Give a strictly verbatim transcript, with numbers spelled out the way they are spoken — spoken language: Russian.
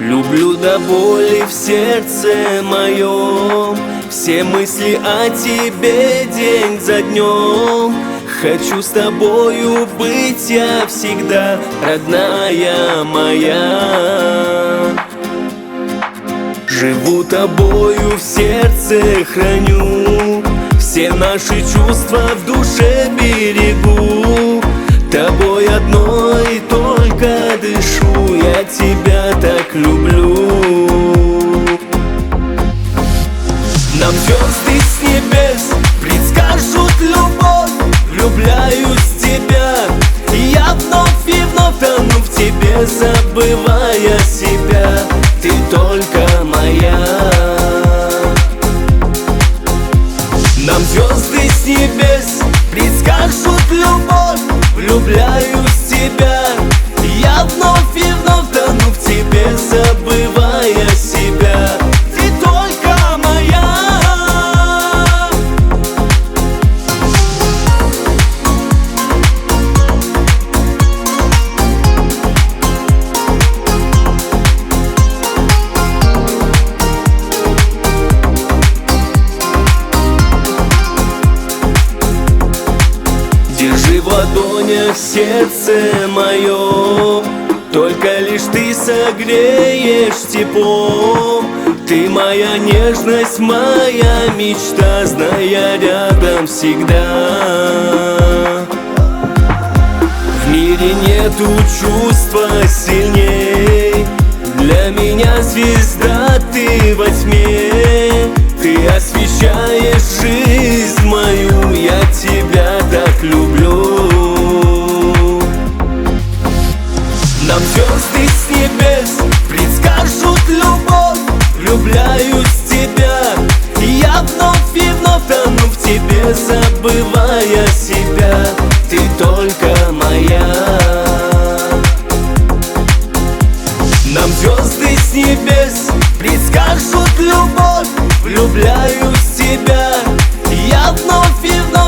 Люблю до боли в сердце моем, все мысли о тебе день за днем. Хочу с тобою быть я всегда, родная моя. Живу тобою в сердце, храню все наши чувства в душе берегу. Тобой одной только дышу, я тебя так люблю. Нам звезды с небес предскажут любовь, влюбляюсь в тебя, и я вновь и вновь тону в тебе, забывая себя, ты только моя. Нам звезды с небес предскажут любовь, влюбляюсь в тебя, я вновь и вновь тону в тебе, забывая себя, ты только моя. Держи в ладонях сердце мое, только лишь ты согреешь теплом. Ты моя нежность, моя мечта, зная рядом всегда. В мире нету чувства сильней, для меня звезда ты во тьме. Ты освещаешь жизнь мою, я тебя так люблю. Нам звезды с небес предскажут любовь, влюбляюсь в тебя, и я вновь и вновь тону в тебе, забывая себя, ты только моя. Нам звезды с небес предскажут любовь, влюбляюсь в тебя, я вновь и вновь